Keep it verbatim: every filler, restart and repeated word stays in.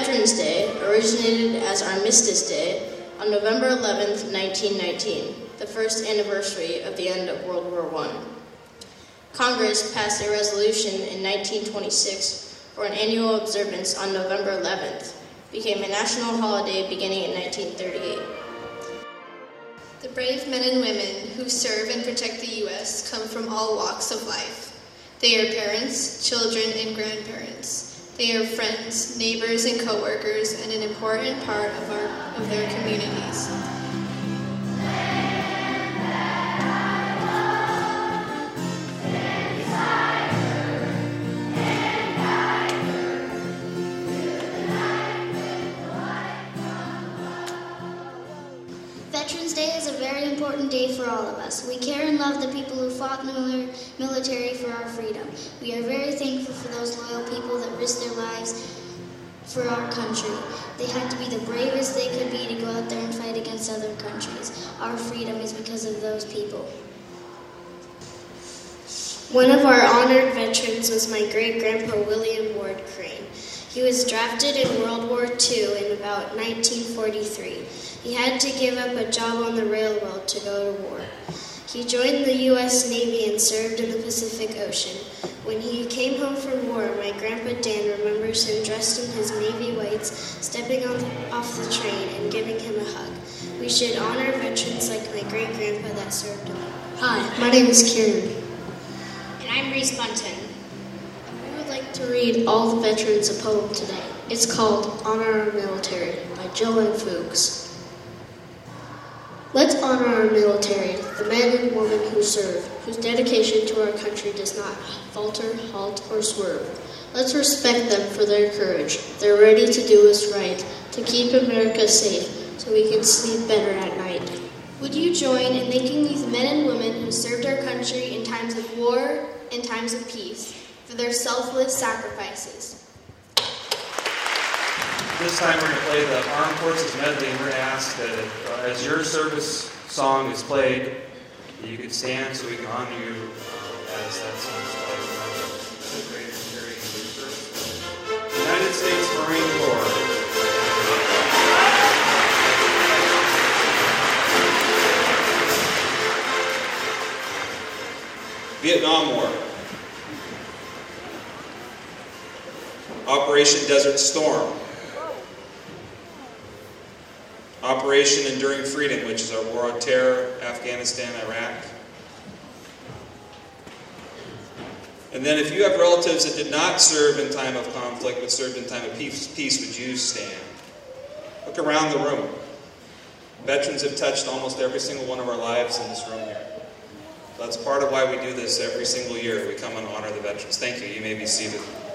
Veterans Day originated as Armistice Day on November eleventh, nineteen nineteen, the first anniversary of the end of World War One. Congress passed a resolution in nineteen twenty-six for an annual observance on November eleventh, became a national holiday beginning in nineteen thirty-eight. The brave men and women who serve and protect the U S come from all walks of life. They are parents, children, and grandparents. They are friends, neighbors, and co-workers, and an important part of, our, of their communities. Veterans Day is a very important day for all of us. We care and love the people who fought in the military for our freedom. We are very thankful for those loyal people that risked their lives for our country. They had to be the bravest they could be to go out there and fight against other countries. Our freedom is because of those people. One of our honored veterans was my great-grandpa William Ward Crane. He was drafted in World War Two in about nineteen forty-three. He had to give up a job on the railroad to go to war. He joined the U S Navy and served in the Pacific Ocean. When he came home from war, my grandpa Dan remembers him dressed in his Navy whites, stepping on the, off the train and giving him a hug. We should honor veterans like my great-grandpa that served him. Hi, my name is Kieran. And I'm Reese Bunton. We would like to read all the veterans a poem today. It's called Honor Our Military by Joanne Fuchs. Let's honor our military, the men and women who serve, whose dedication to our country does not falter, halt, or swerve. Let's respect them for their courage. They're ready to do us right, to keep America safe, so we can sleep better at night. Would you join in thanking these men and women who served our country in times of war and times of peace for their selfless sacrifices? This time we're going to play the Armed Forces Medley, and we're going to ask that uh, as your service song is played, that you could stand so we can honor you uh, as that song is played. United States Marine Corps. Vietnam War. Operation Desert Storm. Operation Enduring Freedom, which is our war on terror, Afghanistan, Iraq. And then if you have relatives that did not serve in time of conflict, but served in time of peace, peace, would you stand? Look around the room. Veterans have touched almost every single one of our lives in this room here. That's part of why we do this every single year. We come and honor the veterans. Thank you. You may be seated.